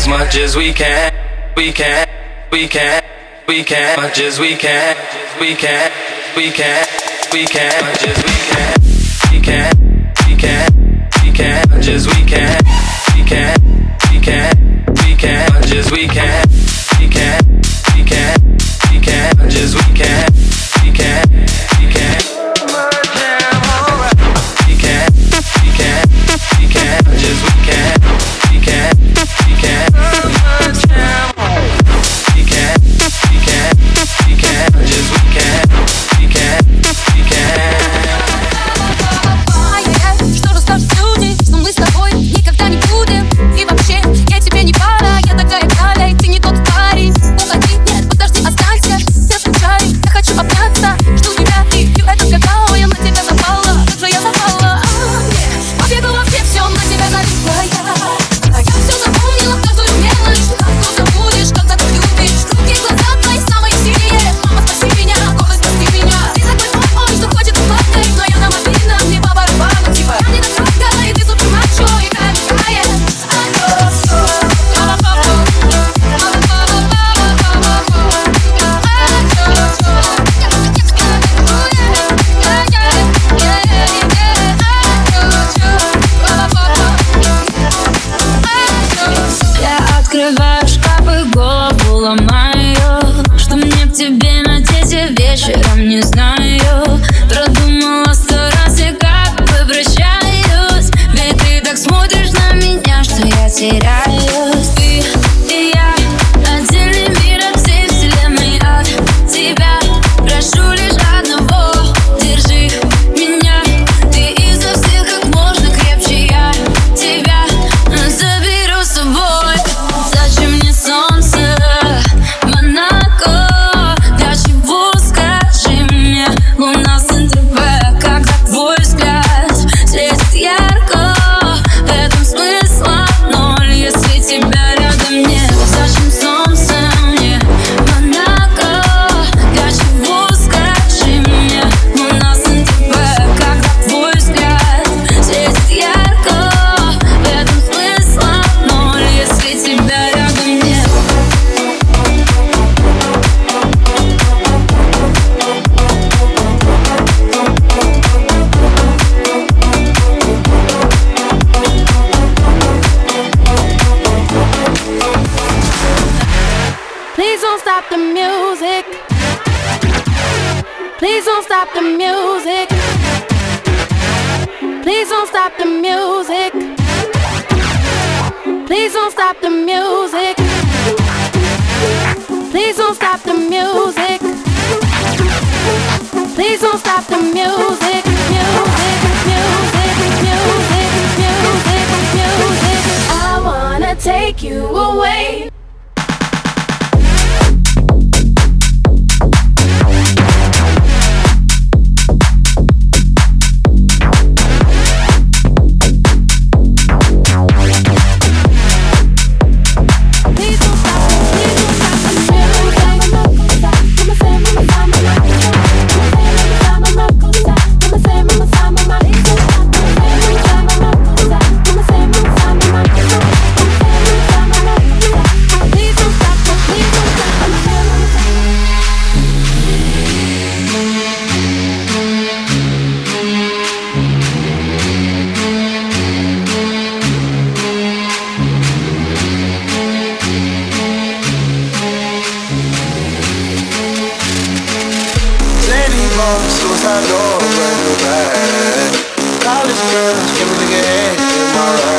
much as we can, we can, we can, we can, much as we can, we can, we can, we can, much as we can, we can, we can, we can, much as we can, we can, we can, we can, much as we can, we can, we can, we can, much as we can, we can, we can. Just we can, we can, we can, we can, we can, we can, just we can, we can, we can. Что расскажут люди, что мы с тобой никогда не будем? И вообще, я тебе не пара, я такая Галя, и ты не тот парень. Уходи, нет, подожди, останься, я скучаю, я хочу обняться. Жду тебя, и это сказала, я на тебя запала, как же я запала. Побегу во все на тебя налипла я. А я все запомнила, каждую мелочь. Как ты забудешь, когда ты любишь. Руки, глаза твои самые синие. Мама, спаси меня, гордость, спаси меня. Ты такой плохой, что хочется плакать, но я на мобильном, мне по барабану. Типа я не дотрога, и ты супер мачо, и какая. Открываю шкаф и голову ломаю. Что мне к тебе надеть вечером, не знаю. Продумала 100 раз, я как возвращаюсь. Ведь ты так смотришь на меня, что я теряюсь. Ты и я, отдельный мир от всей вселенной. От тебя прошу лишь одного: держи меня. Ты изо всех как можно крепче, я тебя заберу с собой. Зачем мне солнце, Монако? Для чего, скажи мне, луна с НТВ? Когда твой взгляд светит ярко, в этом смысла ноль, если тебя рядом нет. Зачем солнце мне, Монако? Для чего, скажи мне, луна с НТВ? Когда твой взгляд светит ярко, в этом смысла ноль, если тебя рядом нет. Please don't stop the music. Please don't stop the music. Please don't stop the music. Please don't stop the music. Please don't stop the music. Please don't stop the music. Music, music, music, music, music. I wanna take you away. Suicide door, brand new bag. College girls, give me the game in my ride.